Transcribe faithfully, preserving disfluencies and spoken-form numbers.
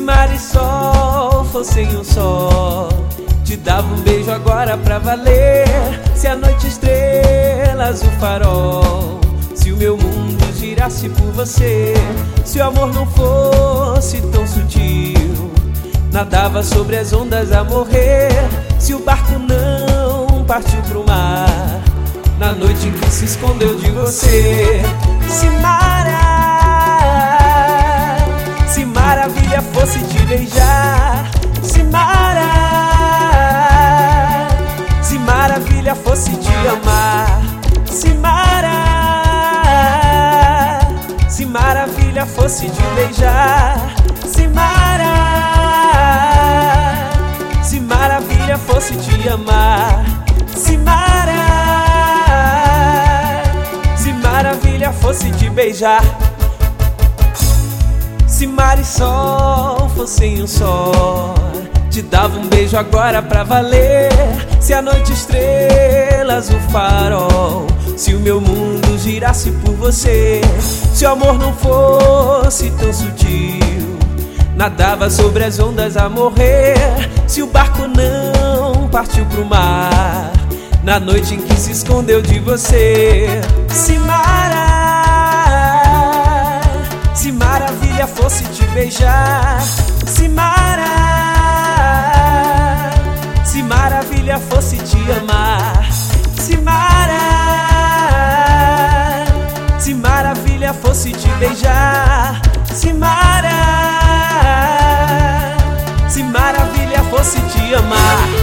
mar e sol fossem um só, te dava um beijo agora pra valer. Se a noite estrelas o farol, se o meu mundo girasse por você, se o amor não fosse tão sutil, nadava sobre as ondas a morrer. Se o barco não partiu pro mar, na noite em que se escondeu de você. Se mara, se maravilha fosse te beijar, se mara, se maravilha fosse te amar, se mara, se maravilha fosse te beijar, se mara, se maravilha fosse te amar, se mara, se maravilha fosse te beijar. Se mar e sol fossem um só, te dava um beijo agora pra valer. Se a noite estrelas o farol, se o meu mundo girasse por você, se o amor não fosse tão sutil, nadava sobre as ondas a morrer. Se o barco não partiu pro mar, na noite em que se escondeu de você. Se mara, se maravilha fosse te beijar, se mara, se maravilha fosse te amar, se mara, se maravilha fosse te beijar, se mara, se maravilha fosse te amar.